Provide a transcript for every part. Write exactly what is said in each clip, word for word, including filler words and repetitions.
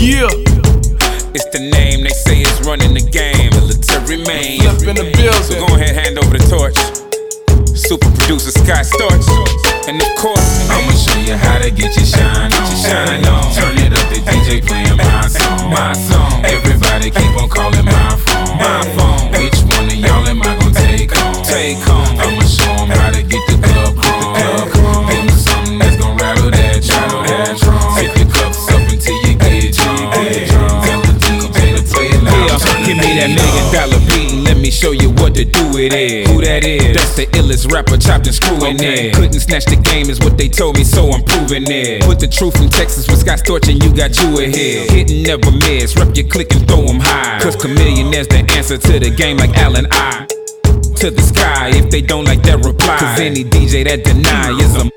Yeah. It's the name they say is running the game. Military man. Up in the building. So go ahead, hand over the torch. Super producer Scott Storch. And of course, I'ma show you how to get your shine on. Shine on. Turn it up, the D J playing my song. My song. Everybody keep on calling my phone. My phone. Which one of y'all am I gonna take home? Take home. I'ma show 'em how to get the club chrome. Give 'em something that's gonna rattle that drum. Sip your cups up until you get drunk. Tell the D J to play it loud. Yeah, give me that million dollar beat and let me show you what to do with it. Who that is? That's the illest rapper, chopped and screwing it. Couldn't snatch the game is what they told me, so I'm proving it. Put the truth from Texas with Scott Storch and you got you ahead. Hit and never miss, rep your click and throw 'em high. Cause Chamillionaire's the answer to the game like Allen I. To the sky if they don't like that reply. Cause any D J that deny is a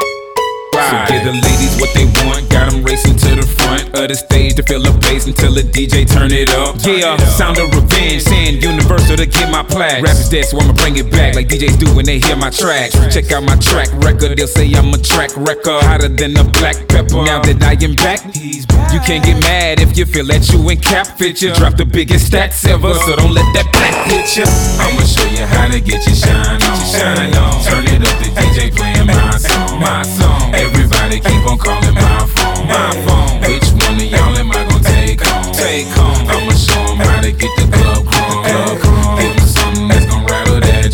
So give the ladies what they want, got them racing to the front of the stage to feel the bass until the D J turn it up. Yeah, sound of revenge, saying Universal to get my plaque. Rap is dead, so I'ma bring it back like D Js do when they hear my tracks. Check out my track record, they'll say I'm a track record, hotter than a black pepper. Now that I am back, you can't get mad if you feel that you ain't cap fit you. Drop the biggest stats ever, so don't let that black hit you. I'ma show you how to get your shine on. Shine on. Turn it up, the D J playing my song. My song. Everybody keep on calling my phone. My phone. Which one of y'all am I gonna take home? Take home. I'ma show 'em how to get the club chrome. Give 'em something that's gonna rattle that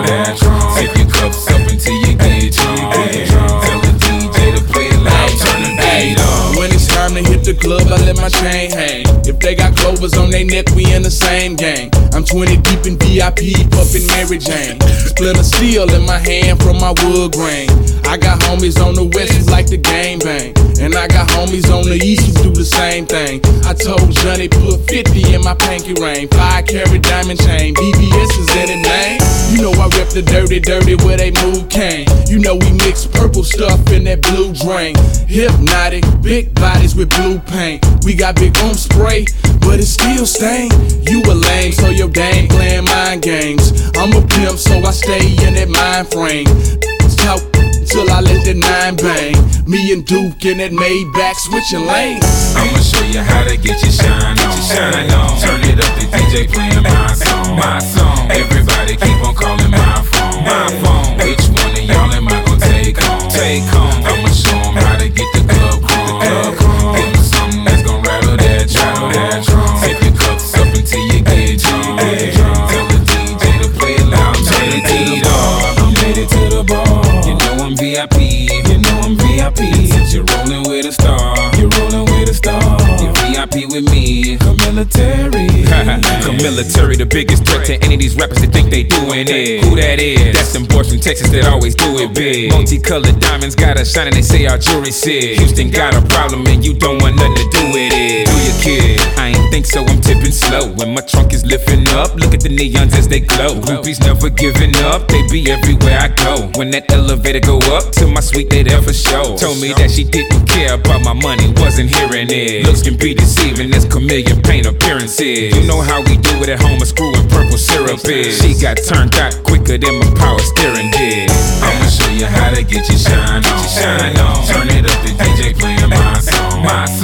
drum. Sip your cups up until you get drunk. Tell the D J to play it loud. Turn the beat up. When it's time to hit the club, I let my chain hang. If they got clovers on their neck, we in the same gang. I'm twenty deep in V I P, puffin' Mary Jane. Split a steel in my hand from my wood grain. I got homies on the west who like the game bang, and I got homies on the east who do the same thing. I told Johnny put fifty in my pinky ring, five carat diamond chain, B B S is in the name. You know I rep the dirty, dirty where they move cane. You know we mix purple stuff in that blue drain. Hypnotic, big bodies with blue paint. We got big room spray, but it still stain. You a lame, so your dame playing mind games. I'm a pimp, so I stay in that mind frame. Talk till I let that nine bang. Me and Duke in that Maybach switching lanes. I'ma show you how to get your shine on. Shine on. Turn it up, the D J playing my song. My song. Everybody keep on calling my phone. My phone. Which one of y'all am I gonna take home? Take home. I'ma show 'em how to get the club chrome. Give 'em something that's gonna rattle that drum. Sip your cups up until you get drunk. Tell the D J to play it loud. Turn the beat up. I'm headed to the bar. You know I'm V I P, you know I'm V I P. Since you're rolling with a star, You're rolling with a star. you're V I P with me. Military. Military, the biggest threat to any of these rappers that think they doing it. Who that is? That's them boys from Texas that always do it big. Multicolored diamonds got us shining, they say our jewelry said. Houston got a problem and you don't want nothing to do with it. Do you, kid? I ain't think so, I'm tipping slow. When my trunk is lifting up, look at the neons as they glow. Groupies never giving up, they be everywhere I go. When that elevator go up to my suite, they there for show. Told me that she didn't care about my money, wasn't hearing it. Looks can be deceiving, as chameleon paint appearances. You know how we do it at home, a screw and purple syrup is. She got turned out quicker than my power steering did. I'ma show you how to get your shine on. Shine on. Turn it up, the D J playing my song. My song.